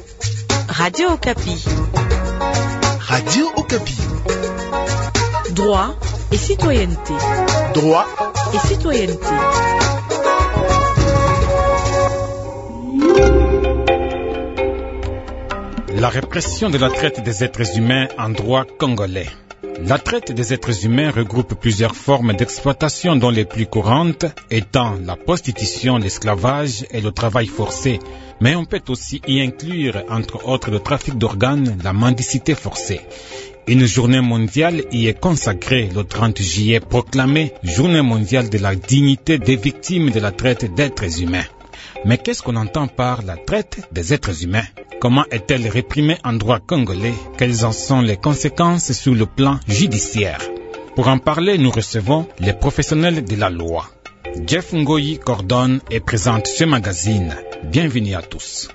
Radio Okapi. Radio Okapi. Droit et citoyenneté. Droit et citoyenneté. La répression de la traite des êtres humains en droit congolais. La traite des êtres humains regroupe plusieurs formes d'exploitation dont les plus courantes étant la prostitution, l'esclavage et le travail forcé. Mais on peut aussi y inclure, entre autres, le trafic d'organes, la mendicité forcée. Une journée mondiale y est consacrée le 30 juillet, proclamée Journée mondiale de la dignité des victimes de la traite d'êtres humains. Mais qu'est-ce qu'on entend par la traite des êtres humains? Comment est-elle réprimée en droit congolais? Quelles en sont les conséquences sur le plan judiciaire? Pour en parler, nous recevons les professionnels de la loi. Jeff Ngoyi coordonne et présente ce magazine. Bienvenue à tous.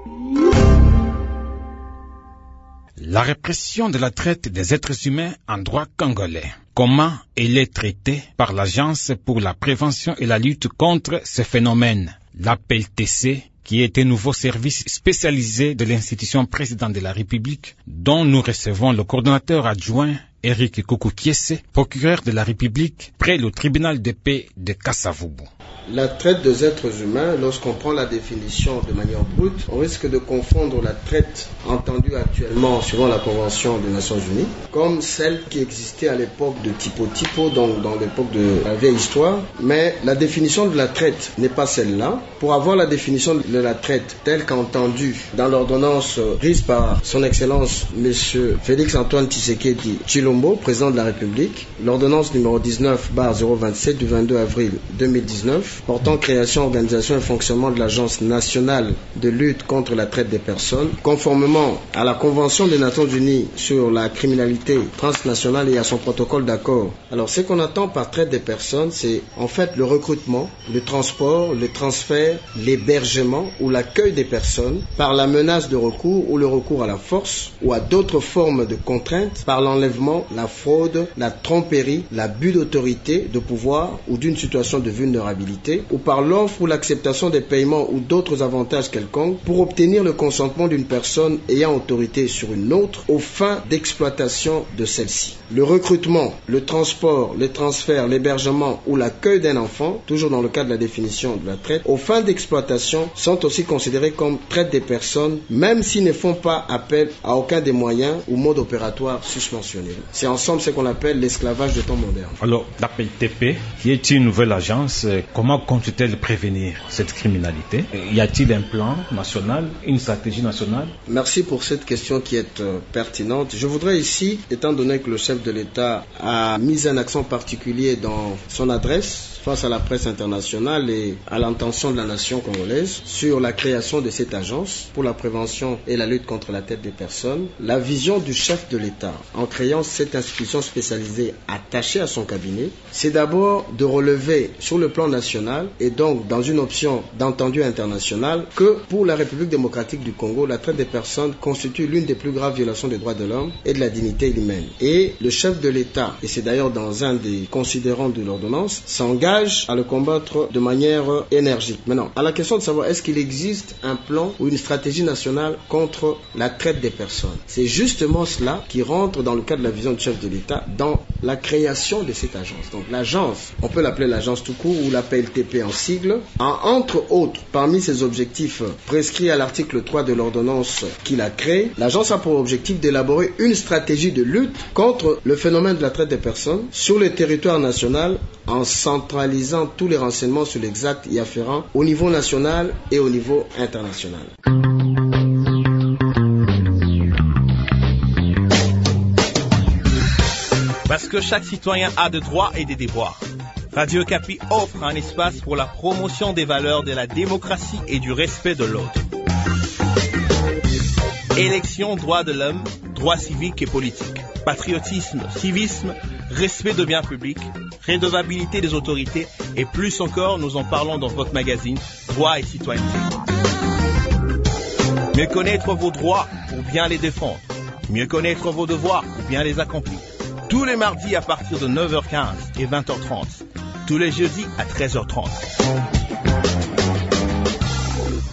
La répression de la traite des êtres humains en droit congolais. Comment elle est traitée par l'Agence pour la prévention et la lutte contre ce phénomène, l'APLTC, qui est un nouveau service spécialisé de l'institution président de la République, dont nous recevons le coordonnateur adjoint Eric Koukou-Kiese, procureur de la République près le tribunal de paix de Kassavubu. La traite des êtres humains, lorsqu'on prend la définition de manière brute, on risque de confondre la traite entendue actuellement suivant la Convention des Nations Unies, comme celle qui existait à l'époque de Tipo, donc dans l'époque de la vieille histoire. Mais la définition de la traite n'est pas celle-là. Pour avoir la définition de la traite telle qu'entendue dans l'ordonnance prise par son Excellence M. Félix-Antoine Tshisekedi Tshilombo, président de la République, l'ordonnance numéro 19/027 du 22 avril 2019, portant création, organisation et fonctionnement de l'Agence nationale de lutte contre la traite des personnes, conformément à la Convention des Nations Unies sur la criminalité transnationale et à son protocole d'accord. Alors, ce qu'on attend par traite des personnes, c'est en fait le recrutement, le transport, le transfert, l'hébergement ou l'accueil des personnes par la menace de recours ou le recours à la force ou à d'autres formes de contraintes, par l'enlèvement, la fraude, la tromperie, l'abus d'autorité, de pouvoir ou d'une situation de vulnérabilité, ou par l'offre ou l'acceptation des paiements ou d'autres avantages quelconques pour obtenir le consentement d'une personne ayant autorité sur une autre aux fins d'exploitation de celle-ci. Le recrutement, le transport, le transfert, l'hébergement ou l'accueil d'un enfant, toujours dans le cadre de la définition de la traite, aux fins d'exploitation sont aussi considérés comme traite des personnes, même s'ils ne font pas appel à aucun des moyens ou modes opératoires susmentionnés. C'est ensemble ce qu'on appelle l'esclavage de temps moderne. Alors, l'APLTP, qui est une nouvelle agence, comment compte-t-elle prévenir cette criminalité? Y a-t-il un plan national, une stratégie nationale? Merci pour cette question qui est pertinente. Je voudrais ici, étant donné que le chef de l'État a mis un accent particulier dans son adresse face à la presse internationale et à l'intention de la nation congolaise sur la création de cette agence pour la prévention et la lutte contre la traite des personnes, la vision du chef de l'État en créant cette institution spécialisée attachée à son cabinet, c'est d'abord de relever sur le plan national et donc dans une option d'entendu international que pour la République démocratique du Congo, la traite des personnes constitue l'une des plus graves violations des droits de l'homme et de la dignité humaine. Et le chef de l'État, et c'est d'ailleurs dans un des considérants de l'ordonnance, s'engage à le combattre de manière énergique. Maintenant, à la question de savoir est-ce qu'il existe un plan ou une stratégie nationale contre la traite des personnes, c'est justement cela qui rentre dans le cadre de la vision du chef de l'État dans la création de cette agence. Donc l'agence, on peut l'appeler l'agence tout court ou la PLTP en sigle, a entre autres, parmi ses objectifs prescrits à l'article 3 de l'ordonnance qu'il a créée, l'agence a pour objectif d'élaborer une stratégie de lutte contre le phénomène de la traite des personnes sur le territoire national en centralisant tous les renseignements sur les actes y afférents au niveau national et au niveau international. Parce que chaque citoyen a des droits et des devoirs. Radio Okapi offre un espace pour la promotion des valeurs de la démocratie et du respect de l'autre. Élection, droits de l'homme, droits civiques et politiques, patriotisme, civisme, respect de biens publics, redevabilité des autorités et plus encore, nous en parlons dans votre magazine Droits et citoyenneté. Mieux connaître vos droits pour bien les défendre. Mieux connaître vos devoirs pour bien les accomplir. Tous les mardis à partir de 9h15 et 20h30. Tous les jeudis à 13h30.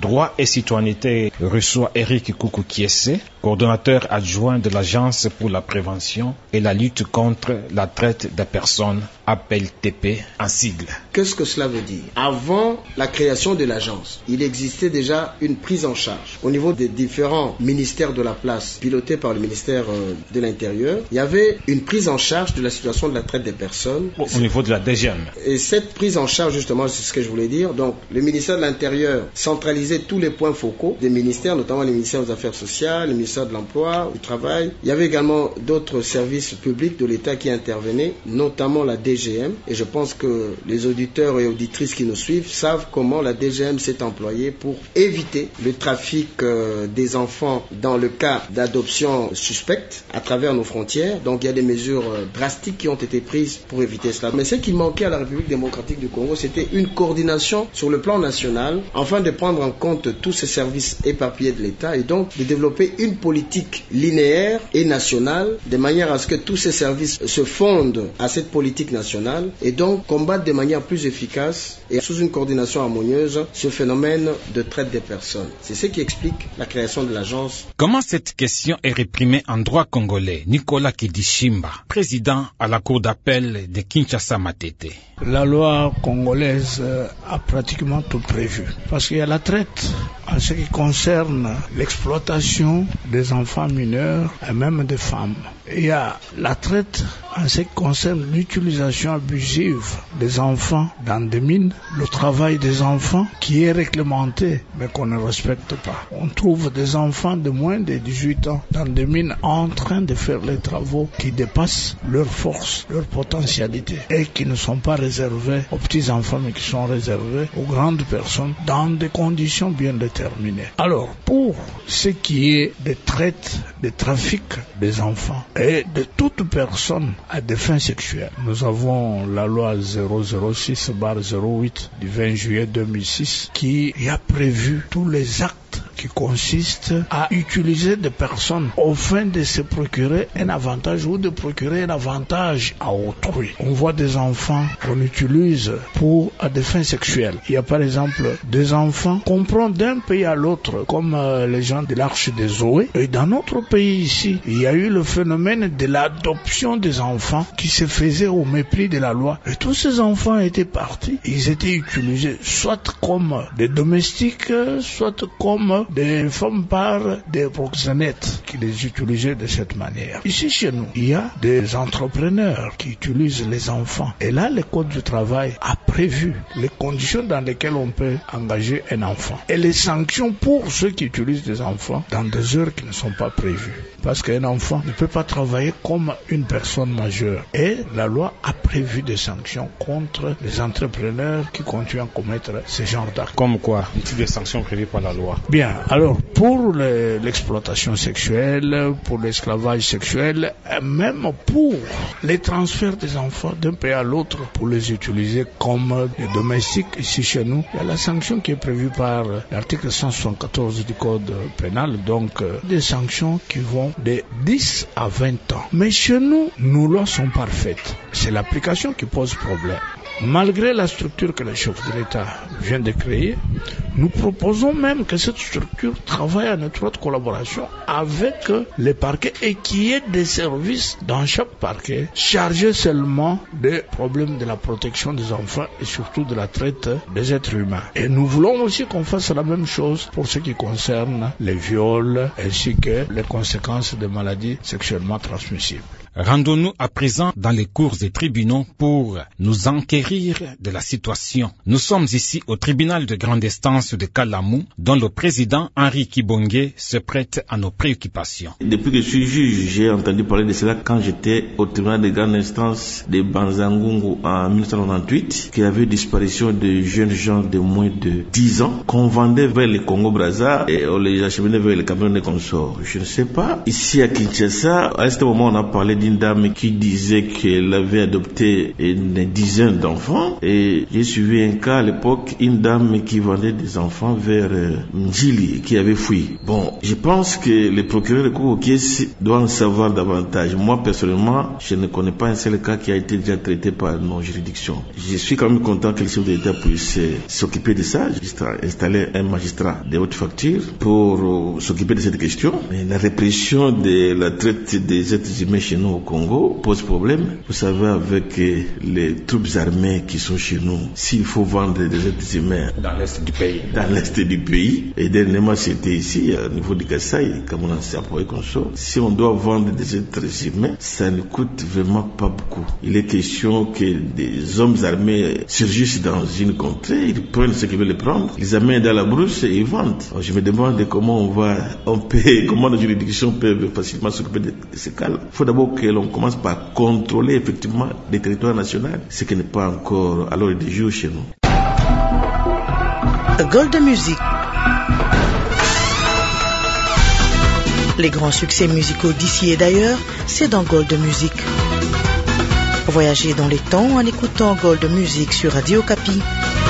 Droit et citoyenneté reçoit Eric Koukou-Kiesse, coordonnateur adjoint de l'Agence pour la prévention et la lutte contre la traite des personnes, APLTP en sigle. Qu'est-ce que cela veut dire? Avant la création de l'agence, il existait déjà une prise en charge au niveau des différents ministères de la place, pilotés par le ministère de l'Intérieur. Il y avait une prise en charge de la situation de la traite des personnes. Au niveau de la DGM. Et cette prise en charge, justement, c'est ce que je voulais dire. Donc, le ministère de l'Intérieur centralisait tous les points focaux des ministères, notamment les ministères des Affaires sociales, le ministère de l'Emploi, du Travail. Il y avait également d'autres services publics de l'État qui intervenaient, notamment la DGM. Et je pense que les auditeurs et auditrices qui nous suivent savent comment la DGM s'est employée pour éviter le trafic des enfants dans le cas d'adoption suspecte à travers nos frontières. Donc, il y a des mesures drastiques qui ont été prises pour éviter cela. Mais ce qui manquait à la République démocratique du Congo, c'était une coordination sur le plan national, afin de prendre en compte tous ces services éparpillés de l'État et donc de développer une politique linéaire et nationale, de manière à ce que tous ces services se fondent à cette politique nationale et donc combattent de manière plus efficace et sous une coordination harmonieuse ce phénomène de traite des personnes. C'est ce qui explique la création de l'agence. Comment cette question est réprimée en droit congolais? Nicolas Kidishimba, président à la cour d'appel de Kinshasa-Matete. La loi congolaise a pratiquement tout prévu. Parce qu'il y a la traite en ce qui concerne l'exploitation des enfants mineurs et même des femmes. Il y a la traite en ce qui concerne l'utilisation abusive des enfants dans des mines, le travail des enfants qui est réglementé mais qu'on ne respecte pas. On trouve des enfants de moins de 18 ans dans des mines en train de faire les travaux qui dépassent leur force, leur potentialité et qui ne sont pas réservés aux petits enfants mais qui sont réservés aux grandes personnes dans des conditions bien déterminées. Alors, pour ce qui est des traites, des trafics des enfants et de toute personne à des fins sexuelles, nous avons la loi 006/08 du 20 juillet 2006 qui a prévu tous les actes qui consiste à utiliser des personnes au fin de se procurer un avantage ou de procurer un avantage à autrui. On voit des enfants qu'on utilise à des fins sexuelles. Il y a par exemple des enfants qu'on prend d'un pays à l'autre, comme les gens de l'Arche de Zoé. Et dans notre pays ici, il y a eu le phénomène de l'adoption des enfants qui se faisait au mépris de la loi. Et tous ces enfants étaient partis. Ils étaient utilisés soit comme des domestiques, soit comme des femmes par des proxénètes qui les utilisaient de cette manière. Ici chez nous, il y a des entrepreneurs qui utilisent les enfants. Et là, le Code du travail a prévu les conditions dans lesquelles on peut engager un enfant. Et les sanctions pour ceux qui utilisent des enfants dans des heures qui ne sont pas prévues. Parce qu'un enfant ne peut pas travailler comme une personne majeure. Et la loi a prévu des sanctions contre les entrepreneurs qui continuent à commettre ce genre d'actes. Comme quoi? Des sanctions prévues par la loi. Bien, alors pour l'exploitation sexuelle, pour l'esclavage sexuel, et même pour les transferts des enfants d'un pays à l'autre pour les utiliser comme des domestiques, ici chez nous, il y a la sanction qui est prévue par l'article 174 du Code pénal, donc des sanctions qui vont de 10 à 20 ans. Mais chez nous, nos lois sont parfaites. C'est l'application qui pose problème. Malgré la structure que le chef de l'État vient de créer, nous proposons même que cette structure travaille en étroite collaboration avec les parquets et qu'il y ait des services dans chaque parquet chargés seulement des problèmes de la protection des enfants et surtout de la traite des êtres humains. Et nous voulons aussi qu'on fasse la même chose pour ce qui concerne les viols ainsi que les conséquences des maladies sexuellement transmissibles. Rendons-nous à présent dans les cours et tribunaux pour nous enquérir de la situation. Nous sommes ici au tribunal de grande instance de Kalamou, dont le président Henri Kibonge se prête à nos préoccupations. Depuis que je suis juge, j'ai entendu parler de cela quand j'étais au tribunal de grande instance de Banzangungu en 1998, qu'il y avait disparition de jeunes gens de moins de 10 ans qu'on vendait vers le Congo-Brazza et on les acheminait vers le Cameroun et consorts. Je ne sais pas. Ici à Kinshasa, à ce moment, on a parlé d'une d'une dame qui disait qu'elle avait adopté une dizaine d'enfants. Et j'ai suivi un cas à l'époque, une dame qui vendait des enfants vers Ndjili, qui avait fui. Bon, je pense que les procureurs de Kokokies doivent en savoir davantage. Moi, personnellement, je ne connais pas un seul cas qui a été déjà traité par nos juridictions. Je suis quand même content que le chef de l'État puisse s'occuper de ça, installer un magistrat de haute facture pour s'occuper de cette question. Mais la répression de la traite des êtres humains chez nous au Congo pose problème. Vous savez, avec les troupes armées qui sont chez nous, s'il faut vendre des êtres humains dans l'est du pays, et dernièrement c'était ici, au niveau de Kassai, comme on s'est appelé comme ça, si on doit vendre des êtres humains, ça ne coûte vraiment pas beaucoup. Il est question que des hommes armés surgissent dans une contrée, ils prennent ce qu'ils veulent prendre, ils amènent dans la brousse et ils vendent. Alors, je me demande comment comment les juridictions peuvent facilement s'occuper de ces cas. Il faut d'abord que l'on commence par contrôler effectivement les territoires nationaux, ce qui n'est pas encore à l'ordre du jour chez nous. Gold Music. Les grands succès musicaux d'ici et d'ailleurs, c'est dans Gold Music. Voyagez dans les temps en écoutant Gold Music sur Radio Okapi.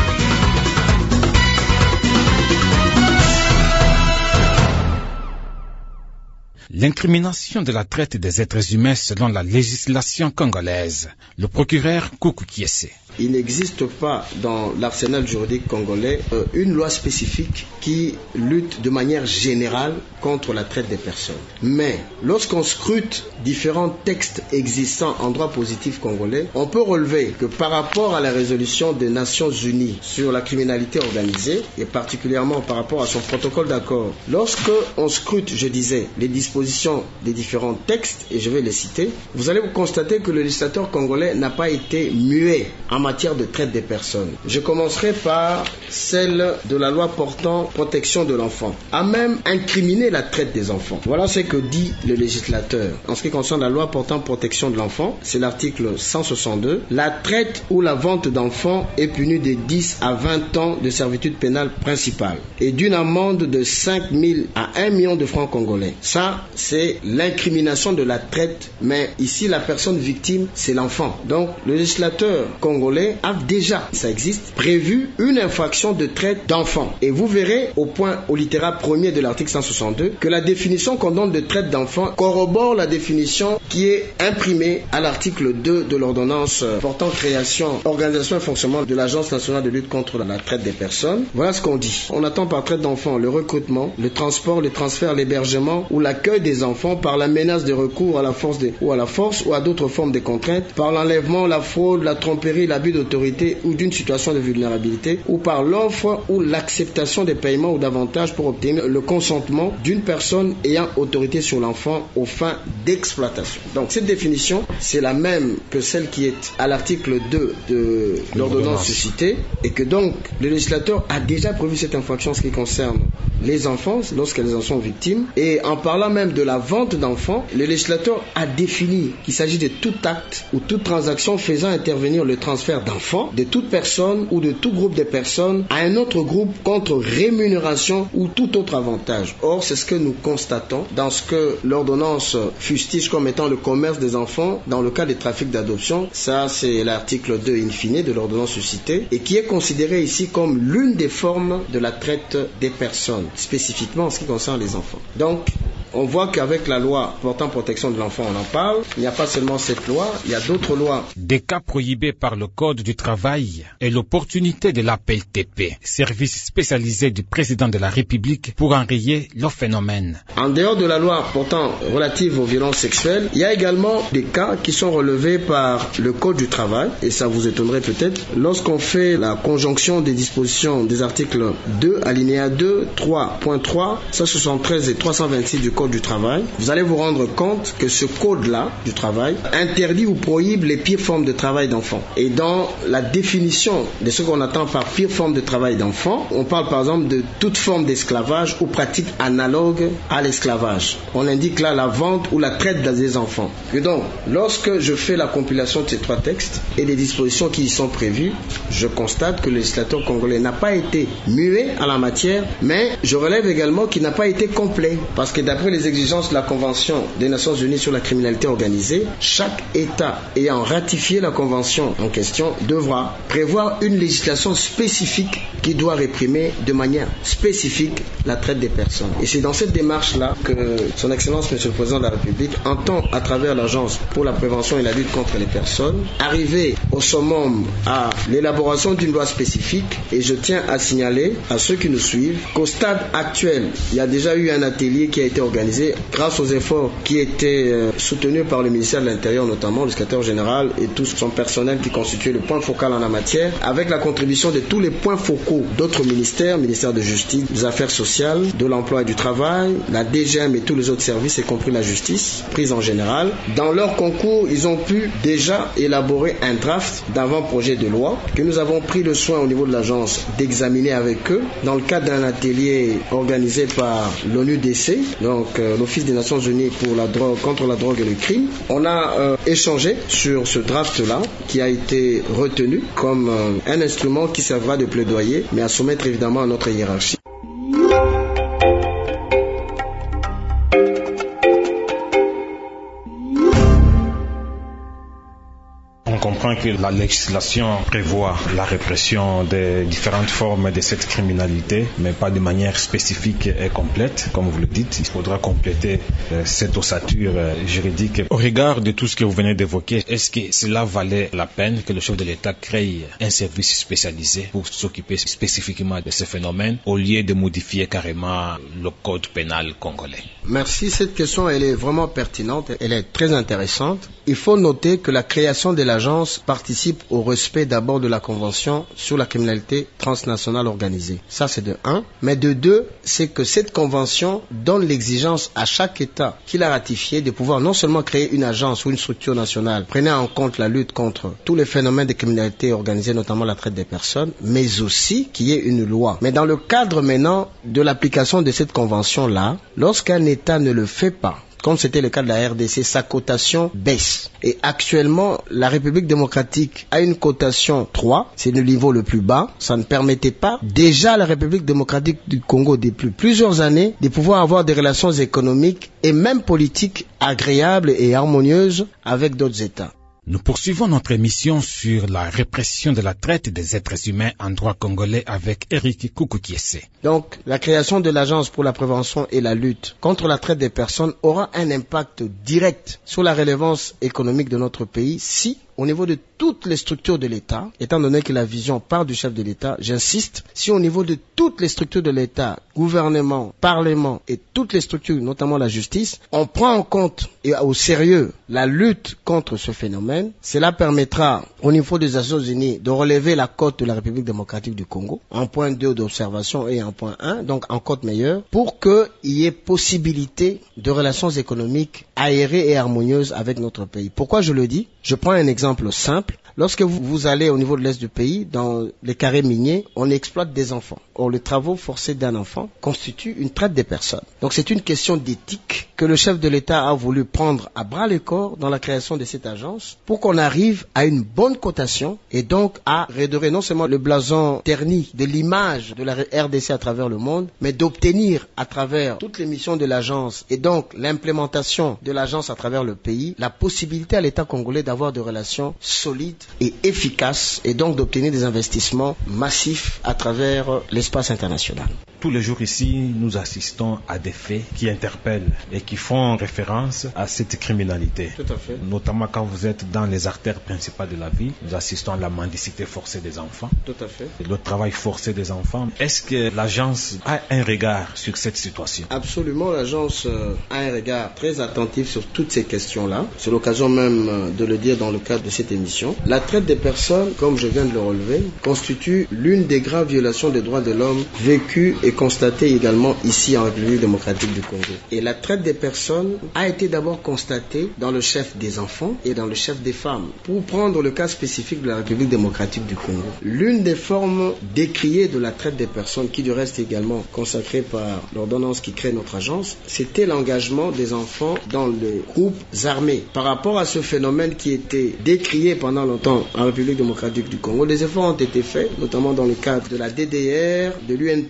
L'incrimination de la traite des êtres humains selon la législation congolaise. Le procureur Kokokies. Il n'existe pas dans l'arsenal juridique congolais une loi spécifique qui lutte de manière générale contre la traite des personnes. Mais lorsqu'on scrute différents textes existants en droit positif congolais, on peut relever que par rapport à la résolution des Nations Unies sur la criminalité organisée, et particulièrement par rapport à son protocole d'accord, lorsque on scrute, je disais, les dispositions des différents textes, et je vais les citer, vous allez vous constater que le législateur congolais n'a pas été muet en matière de traite des personnes. Je commencerai par celle de la loi portant protection de l'enfant, a même incriminé la traite des enfants. Voilà ce que dit le législateur. En ce qui concerne la loi portant protection de l'enfant, c'est l'article 162. La traite ou la vente d'enfants est punie de 10 à 20 ans de servitude pénale principale et d'une amende de 5 000 à 1 million de francs congolais. Ça, c'est l'incrimination de la traite, mais ici, la personne victime, c'est l'enfant. Donc, le législateur congolais a déjà, ça existe, prévu une infraction de traite d'enfants. Et vous verrez au littérat premier de l'article 162 que la définition qu'on donne de traite d'enfants corrobore la définition qui est imprimée à l'article 2 de l'ordonnance portant création, organisation et fonctionnement de l'Agence nationale de lutte contre la traite des personnes. Voilà ce qu'on dit. On attend par traite d'enfants le recrutement, le transport, le transfert, l'hébergement ou l'accueil des enfants par la menace de recours à la force ou à d'autres formes de contraintes, par l'enlèvement, la fraude, la tromperie, l'abus d'autorité ou d'une situation de vulnérabilité, ou par l'offre ou l'acceptation des paiements ou d'avantages pour obtenir le consentement d'une personne ayant autorité sur l'enfant aux fins d'exploitation. Donc cette définition, c'est la même que celle qui est à l'article 2 de l'ordonnance suscitée, et que donc le législateur a déjà prévu cette infraction en ce qui concerne les enfants lorsqu'elles en sont victimes. Et en parlant même de la vente d'enfants, le législateur a défini qu'il s'agit de tout acte ou toute transaction faisant intervenir le transfert d'enfants de toute personne ou de tout groupe de personnes à un autre groupe contre rémunération ou tout autre avantage. Or, c'est ce que nous constatons dans ce que l'ordonnance fustige comme étant le commerce des enfants dans le cas des trafics d'adoption. Ça, c'est l'article 2 in fine de l'ordonnance suscitée et qui est considéré ici comme l'une des formes de la traite des personnes, spécifiquement en ce qui concerne les enfants. Donc, on voit qu'avec la loi portant protection de l'enfant, on en parle. Il n'y a pas seulement cette loi, il y a d'autres lois. Des cas prohibés par le Code du travail et l'opportunité de l'APLTP, service spécialisé du président de la République pour enrayer le phénomène. En dehors de la loi portant relative aux violences sexuelles, il y a également des cas qui sont relevés par le Code du travail, et ça vous étonnerait peut-être, lorsqu'on fait la conjonction des dispositions des articles 2, alinéa 2, 3.3, 173 et 326 du Code du travail, vous allez vous rendre compte que ce code-là du travail interdit ou prohibe les pires formes de travail d'enfants. Et dans la définition de ce qu'on attend par pire forme de travail d'enfants, on parle par exemple de toute forme d'esclavage ou pratique analogue à l'esclavage. On indique là la vente ou la traite des enfants. Et donc, lorsque je fais la compilation de ces trois textes et les dispositions qui y sont prévues, je constate que le législateur congolais n'a pas été muet à la matière, mais je relève également qu'il n'a pas été complet, parce que d'après d'après les exigences de la Convention des Nations Unies sur la criminalité organisée, chaque État ayant ratifié la Convention en question devra prévoir une législation spécifique qui doit réprimer de manière spécifique la traite des personnes. Et c'est dans cette démarche-là que Son Excellence, Monsieur le Président de la République, entend, à travers l'Agence pour la prévention et la lutte contre les personnes, arriver au summum à l'élaboration d'une loi spécifique. Et je tiens à signaler à ceux qui nous suivent qu'au stade actuel, il y a déjà eu un atelier qui a été organisé grâce aux efforts qui étaient soutenus par le ministère de l'Intérieur, notamment le secrétaire général et tout son personnel qui constitue le point focal en la matière, avec la contribution de tous les points focaux d'autres ministères, ministère de Justice, des Affaires sociales, de l'Emploi et du Travail, la DGM et tous les autres services, y compris la justice, prise en général. Dans leur concours, ils ont pu déjà élaborer un draft d'avant-projet de loi que nous avons pris le soin au niveau de l'agence d'examiner avec eux dans le cadre d'un atelier organisé par l'ONU-DC, donc l'Office des Nations Unies pour la drogue, contre la drogue et le crime. On a échangé sur ce draft-là qui a été retenu comme un instrument qui servira de plaidoyer, mais à soumettre évidemment à notre hiérarchie. On comprend que la législation prévoit la répression des différentes formes de cette criminalité, mais pas de manière spécifique et complète, comme vous le dites. Il faudra compléter cette ossature juridique. Au regard de tout ce que vous venez d'évoquer, est-ce que cela valait la peine que le chef de l'État crée un service spécialisé pour s'occuper spécifiquement de ce phénomène, au lieu de modifier carrément le code pénal congolais? Merci, cette question elle est vraiment pertinente, elle est très intéressante. Il faut noter que la création de l'agence participe au respect d'abord de la Convention sur la criminalité transnationale organisée. Ça c'est de 1. Mais de 2, c'est que cette convention donne l'exigence à chaque État qui l'a ratifié de pouvoir non seulement créer une agence ou une structure nationale prenant en compte la lutte contre tous les phénomènes de criminalité organisée, notamment la traite des personnes, mais aussi qu'il y ait une loi. Mais dans le cadre maintenant de l'application de cette convention-là, lorsqu'un État ne le fait pas, comme c'était le cas de la RDC, sa cotation baisse. Et actuellement, la République démocratique a une cotation 3, c'est le niveau le plus bas. Ça ne permettait pas déjà à la République démocratique du Congo depuis plusieurs années de pouvoir avoir des relations économiques et même politiques agréables et harmonieuses avec d'autres États. Nous poursuivons notre émission sur la répression de la traite des êtres humains en droit congolais avec Eric Koukoukiese. Donc, la création de l'Agence pour la prévention et la lutte contre la traite des personnes aura un impact direct sur la relevance économique de notre pays si, au niveau de toutes les structures de l'État, étant donné que la vision part du chef de l'État, j'insiste, si au niveau de toutes les structures de l'État, gouvernement, parlement et toutes les structures, notamment la justice, on prend en compte et au sérieux la lutte contre ce phénomène, cela permettra au niveau des Nations Unies de relever la cote de la République démocratique du Congo en point 2 d'observation et en point 1, donc en cote meilleure, pour qu'il y ait possibilité de relations économiques aérées et harmonieuses avec notre pays. Pourquoi je le dis? Je prends un exemple simple. Lorsque vous allez au niveau de l'Est du pays, dans les carrés miniers, on exploite des enfants. Or, les travaux forcés d'un enfant constituent une traite des personnes. Donc, c'est une question d'éthique que le chef de l'État a voulu prendre à bras le corps dans la création de cette agence pour qu'on arrive à une bonne cotation et donc à redorer non seulement le blason terni de l'image de la RDC à travers le monde, mais d'obtenir à travers toutes les missions de l'agence et donc l'implémentation de l'agence à travers le pays, la possibilité à l'État congolais d'avoir des relations solides et efficaces et donc d'obtenir des investissements massifs à travers l'espace international. Tous les jours ici, nous assistons à des faits qui interpellent et qui font référence à cette criminalité. Tout à fait. Notamment quand vous êtes dans les artères principales de la ville, nous assistons à la mendicité forcée des enfants. Tout à fait. Le travail forcé des enfants. Est-ce que l'agence a un regard sur cette situation? Absolument, l'agence a un regard très attentif sur toutes ces questions-là. C'est l'occasion même de le dire dans le cadre de cette émission. La traite des personnes, comme je viens de le relever, constitue l'une des graves violations des droits de l'homme vécues et constatée également ici en République démocratique du Congo. Et la traite des personnes a été d'abord constatée dans le chef des enfants et dans le chef des femmes. Pour prendre le cas spécifique de la République démocratique du Congo, l'une des formes décriées de la traite des personnes, qui du reste est également consacrée par l'ordonnance qui crée notre agence, c'était l'engagement des enfants dans les groupes armés. Par rapport à ce phénomène qui était décrié pendant longtemps en République démocratique du Congo, des efforts ont été faits, notamment dans le cadre de la DDR, de l'UNP, DDR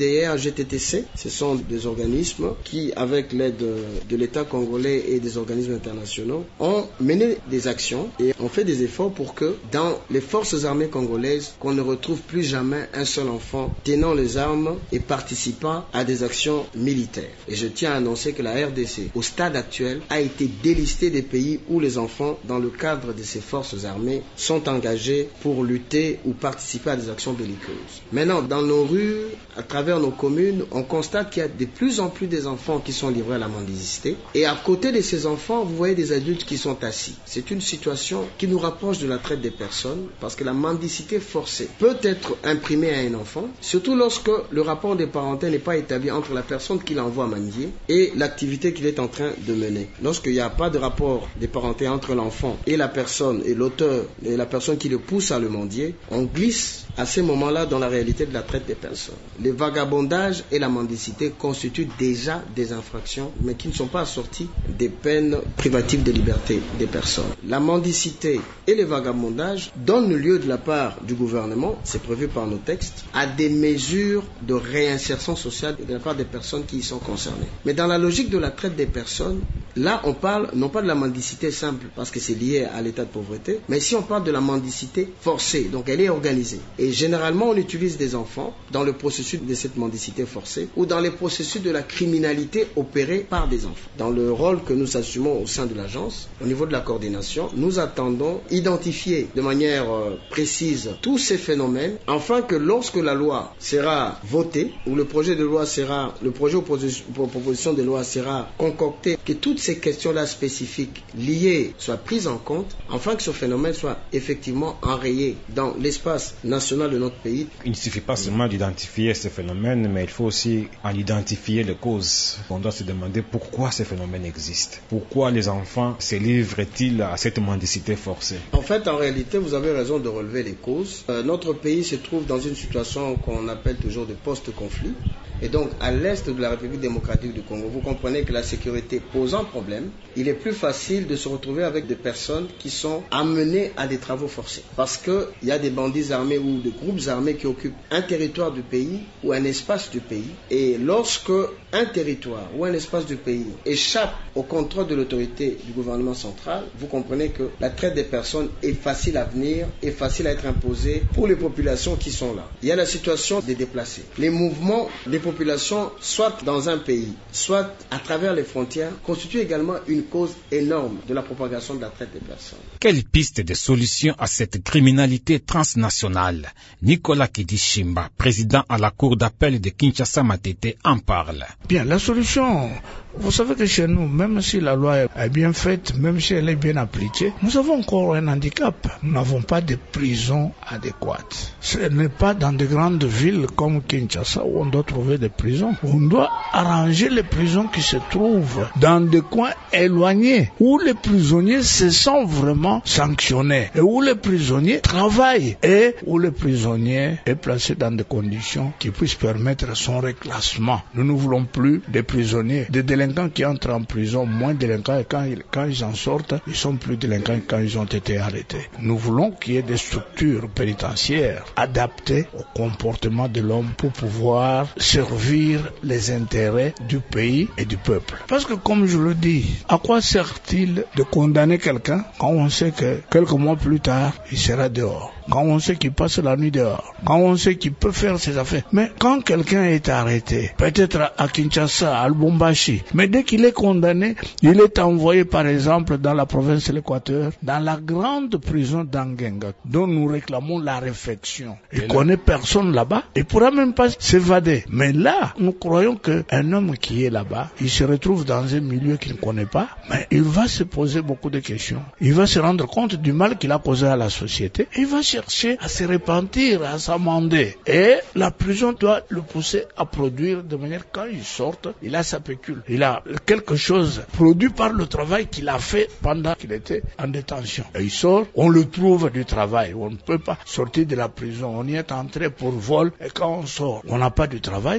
CNDR, GTTC, ce sont des organismes qui, avec l'aide de l'État congolais et des organismes internationaux, ont mené des actions et ont fait des efforts pour que dans les forces armées congolaises, qu'on ne retrouve plus jamais un seul enfant tenant les armes et participant à des actions militaires. Et je tiens à annoncer que la RDC, au stade actuel, a été délistée des pays où les enfants, dans le cadre de ces forces armées, sont engagés pour lutter ou participer à des actions belliqueuses. Maintenant, dans nos rues, à travers nos communes, on constate qu'il y a de plus en plus des enfants qui sont livrés à la mendicité. Et à côté de ces enfants, vous voyez des adultes qui sont assis. C'est une situation qui nous rapproche de la traite des personnes, parce que la mendicité forcée peut être imprimée à un enfant, surtout lorsque le rapport de parenté n'est pas établi entre la personne qui l'envoie mendier et l'activité qu'il est en train de mener. Lorsqu'il n'y a pas de rapport de parenté entre l'enfant et la personne, et l'auteur, et la personne qui le pousse à le mendier, on glisse à ces moments-là dans la réalité de la traite des personnes. Le vagabondage et la mendicité constituent déjà des infractions, mais qui ne sont pas assorties des peines privatives de liberté des personnes. La mendicité et le vagabondage donnent lieu de la part du gouvernement, c'est prévu par nos textes, à des mesures de réinsertion sociale de la part des personnes qui y sont concernées. Mais dans la logique de la traite des personnes, là on parle non pas de la mendicité simple parce que c'est lié à l'état de pauvreté, mais ici on parle de la mendicité forcée, donc elle est organisée. Et généralement on utilise des enfants dans le processus de cette mendicité forcée ou dans les processus de la criminalité opérée par des enfants. Dans le rôle que nous assumons au sein de l'agence, au niveau de la coordination, nous attendons identifier de manière précise tous ces phénomènes afin que lorsque la loi sera votée ou le projet de proposition de loi sera concocté, que toutes ces questions-là spécifiques liées soient prises en compte afin que ce phénomène soit effectivement enrayé dans l'espace national de notre pays. Il ne suffit pas seulement d'identifier ces phénomènes, mais il faut aussi en identifier les causes. On doit se demander pourquoi ces phénomènes existent. Pourquoi les enfants se livrent-ils à cette mendicité forcée? En fait, en réalité, vous avez raison de relever les causes. Notre pays se trouve dans une situation qu'on appelle toujours de post-conflit. Et donc, à l'est de la République démocratique du Congo, vous comprenez que la sécurité posant problème, il est plus facile de se retrouver avec des personnes qui sont amenées à des travaux forcés. Parce qu'il y a des bandits armés ou des groupes armés qui occupent un territoire du pays ou un espace du pays. Et lorsque un territoire ou un espace du pays échappe au contrôle de l'autorité du gouvernement central, vous comprenez que la traite des personnes est facile à venir, est facile à être imposée pour les populations qui sont là. Il y a la situation des déplacés. Les mouvements des populations, soit dans un pays, soit à travers les frontières, constituent également une cause énorme de la propagation de la traite des personnes. Quelle piste de solution à cette criminalité transnationale? Nicolas Kidishimba, président à la Cour d'appel de Kinshasa-Matete, en parle. Bien, la solution, vous savez que chez nous, même si la loi est bien faite, même si elle est bien appliquée, nous avons encore un handicap. Nous n'avons pas de prisons adéquates. Ce n'est pas dans de grandes villes comme Kinshasa où on doit trouver des prisons. On doit arranger les prisons qui se trouvent dans des coins éloignés où les prisonniers se sentent vraiment sanctionnés et où les prisonniers travaillent et où le prisonnier est placé dans des conditions qui puissent permettre son reclassement. Nous ne voulons plus des prisonniers, des délinquants qui entrent en prison, moins délinquants, et quand ils en sortent, ils sont plus délinquants que quand ils ont été arrêtés. Nous voulons qu'il y ait des structures pénitentiaires adaptées au comportement de l'homme pour pouvoir servir les intérêts du pays et du peuple. Parce que comme je le dis, à quoi sert-il de condamner quelqu'un quand on sait que quelques mois plus tard, il sera dehors? Quand on sait qu'il passe la nuit dehors, quand on sait qu'il peut faire ses affaires. Mais quand quelqu'un est arrêté, peut-être à Kinshasa, à Lubumbashi, mais dès qu'il est condamné, il est envoyé par exemple dans la province de l'Équateur, dans la grande prison d'Angenga, dont nous réclamons la réfection. Il ne connaît personne là-bas, il ne pourra même pas s'évader. Mais là, nous croyons qu'un homme qui est là-bas, il se retrouve dans un milieu qu'il ne connaît pas, mais il va se poser beaucoup de questions. Il va se rendre compte du mal qu'il a causé à la société, et il va chercher à se repentir, à s'amender. Et la prison doit le pousser à produire de manière, quand il sort, il a sa pécule. Il a quelque chose produit par le travail qu'il a fait pendant qu'il était en détention. Et il sort, on le trouve du travail. On ne peut pas sortir de la prison. On y est entré pour vol et quand on sort, on n'a pas du travail.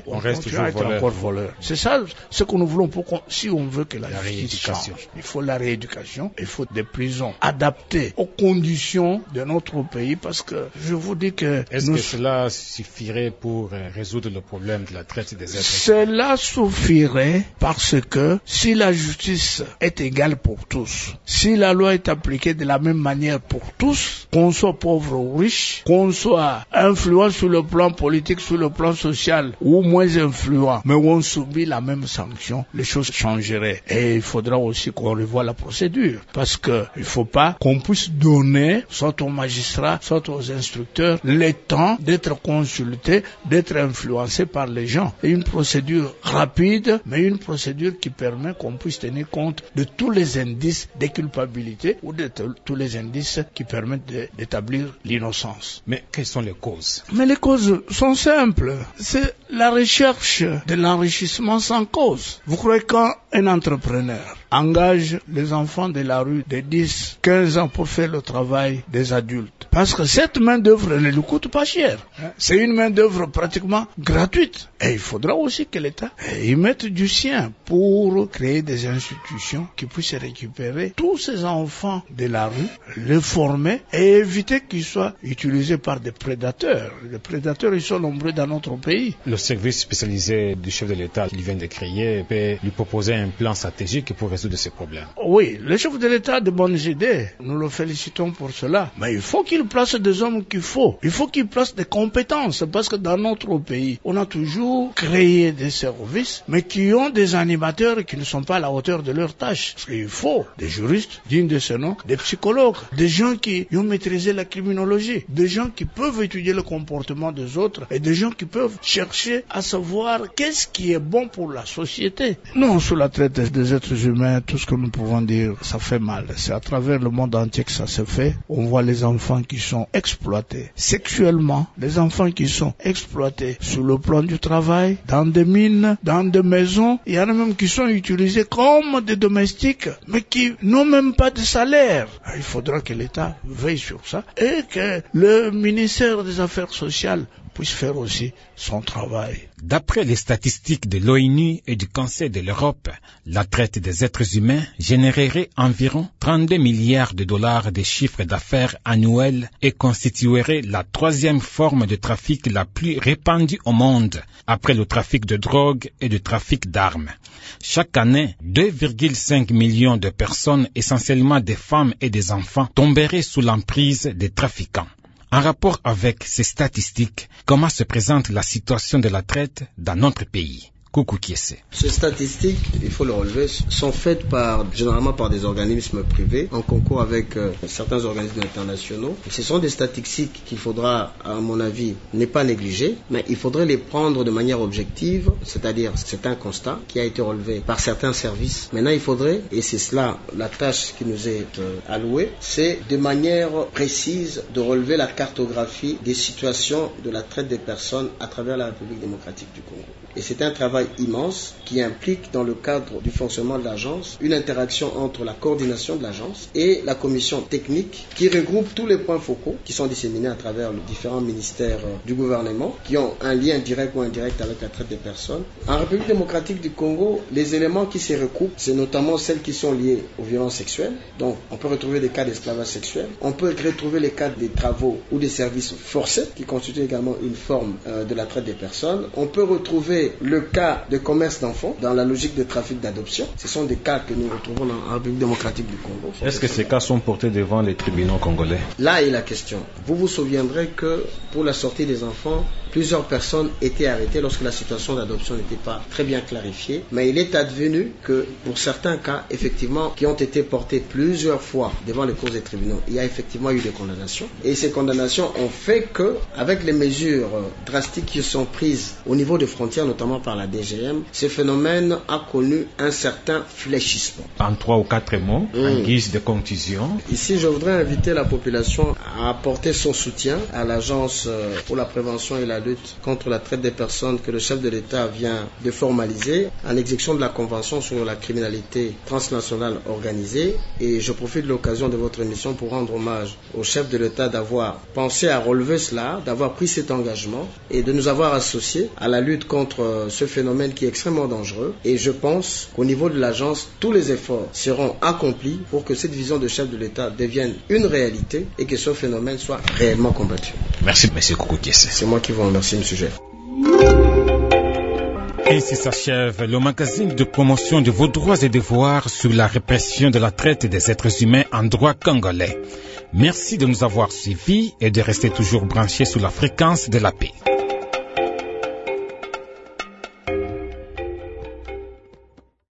on continue à être encore voleur. C'est ça ce que nous voulons si on veut que la justice change. Il faut la rééducation, il faut des prisons adaptées aux conditions de notre pays, parce que je vous dis que... Est-ce que cela suffirait pour résoudre le problème de la traite des êtres? Cela suffirait parce que si la justice est égale pour tous, si la loi est appliquée de la même manière pour tous, qu'on soit pauvre ou riche, qu'on soit influent sur le plan politique, sur le plan social, ou moins influent, mais où on subit la même sanction, les choses changeraient. Et il faudra aussi qu'on revoie la procédure, parce que il faut pas qu'on puisse donner, soit aux magistrats, soit aux instructeurs, le temps d'être consultés, d'être influencés par les gens. Et une procédure rapide, mais une procédure qui permet qu'on puisse tenir compte de tous les indices de culpabilité ou de tous les indices qui permettent d'établir l'innocence. Mais quelles sont les causes? Mais les causes sont simples. C'est la recherche de l'enrichissement sans cause. Vous croyez qu'un entrepreneur engage les enfants de la rue de 10, 15 ans pour faire le travail des adultes? Parce que cette main-d'œuvre ne lui coûte pas cher. C'est une main-d'œuvre pratiquement gratuite. Et il faudra aussi que l'État y mette du sien pour créer des institutions qui puissent récupérer tous ces enfants de la rue, les former et éviter qu'ils soient utilisés par des prédateurs. Les prédateurs, ils sont nombreux dans notre pays. Le service spécialisé du chef de l'État qu'il vient de créer peut lui proposer un plan stratégique pour résoudre ces problèmes. Oui, le chef de l'État a de bonnes idées. Nous le félicitons pour cela. Mais il faut qu'il place des hommes qu'il faut. Il faut qu'il place des compétences. Parce que dans notre pays, on a toujours créé des services, mais qui ont des animateurs qui ne sont pas à la hauteur de leur tâche. Parce qu'il faut des juristes dignes de ce nom, des psychologues, des gens qui ont maîtrisé la criminologie, des gens qui peuvent étudier le comportement des autres et des gens qui peuvent chercher à savoir qu'est-ce qui est bon pour la société. Non, sur la traite des êtres humains, tout ce que nous pouvons dire, ça fait mal. C'est à travers le monde entier que ça se fait. On voit les enfants qui sont exploités sexuellement, les enfants qui sont exploités sur le plan du travail, dans des mines, dans des maisons. Il y en a même qui sont utilisés comme des domestiques, mais qui n'ont même pas de salaire. Il faudra que l'État veille sur ça et que le ministère des Affaires sociales puisse faire aussi son travail. D'après les statistiques de l'ONU et du Conseil de l'Europe, la traite des êtres humains générerait environ 32 milliards de dollars de chiffre d'affaires annuel et constituerait la troisième forme de trafic la plus répandue au monde, après le trafic de drogue et le trafic d'armes. Chaque année, 2,5 millions de personnes, essentiellement des femmes et des enfants, tomberaient sous l'emprise des trafiquants. En rapport avec ces statistiques, comment se présente la situation de la traite dans notre pays? Coucou Kiese. Ces statistiques, il faut le relever, sont faites généralement par des organismes privés en concours avec certains organismes internationaux. Ce sont des statistiques qu'il faudra, à mon avis, ne pas négliger, mais il faudrait les prendre de manière objective, c'est-à-dire c'est un constat qui a été relevé par certains services. Maintenant, il faudrait, et c'est cela la tâche qui nous est allouée, c'est de manière précise de relever la cartographie des situations de la traite des personnes à travers la République démocratique du Congo. Et c'est un travail immense qui implique, dans le cadre du fonctionnement de l'agence, une interaction entre la coordination de l'agence et la commission technique qui regroupe tous les points focaux qui sont disséminés à travers les différents ministères du gouvernement qui ont un lien direct ou indirect avec la traite des personnes. En République démocratique du Congo, les éléments qui se recoupent, c'est notamment celles qui sont liées aux violences sexuelles. Donc, on peut retrouver des cas d'esclavage sexuel. On peut retrouver les cas des travaux ou des services forcés qui constituent également une forme de la traite des personnes. On peut retrouver le cas de commerce d'enfants dans la logique de trafic d'adoption. Ce sont des cas que nous retrouvons en République démocratique du Congo. Est-ce que ces cas sont portés devant les tribunaux congolais? Là est la question. Vous vous souviendrez que pour la sortie des enfants, plusieurs personnes étaient arrêtées lorsque la situation d'adoption n'était pas très bien clarifiée. Mais il est advenu que pour certains cas, effectivement, qui ont été portés plusieurs fois devant les cours des tribunaux, il y a effectivement eu des condamnations. Et ces condamnations ont fait que, avec les mesures drastiques qui sont prises au niveau des frontières, notamment par la DGM, ce phénomène a connu un certain fléchissement. En 3 ou 4 mots, en guise de conclusion. Ici, je voudrais inviter la population a apporté son soutien à l'Agence pour la prévention et la lutte contre la traite des personnes que le chef de l'État vient de formaliser en exécution de la Convention sur la criminalité transnationale organisée. Et je profite de l'occasion de votre émission pour rendre hommage au chef de l'État d'avoir pensé à relever cela, d'avoir pris cet engagement et de nous avoir associés à la lutte contre ce phénomène qui est extrêmement dangereux. Et je pense qu'au niveau de l'agence, tous les efforts seront accomplis pour que cette vision de chef de l'État devienne une réalité et que ce phénomène soit réellement combattu. Merci, M. Koukou Kessé. C'est moi qui vous remercie, M. Jeff. Ainsi s'achève le magazine de promotion de vos droits et devoirs sur la répression de la traite des êtres humains en droit congolais. Merci de nous avoir suivis et de rester toujours branchés sur la fréquence de la paix.